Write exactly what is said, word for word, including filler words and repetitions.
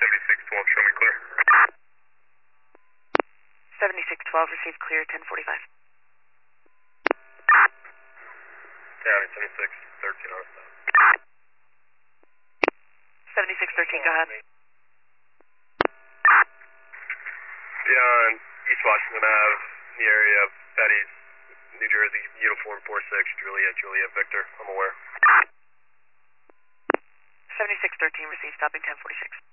seventy-six twelve, show me clear. seventy-six twelve, received clear, ten forty-five. County seventy-six thirteen on stop. seventy-six thirteen, go ahead. Beyond East Washington Ave, in the area of Betty's, New Jersey, uniform four six, Juliet, Juliet, Victor, I'm aware. seventy-six thirteen, received, stopping ten forty-six.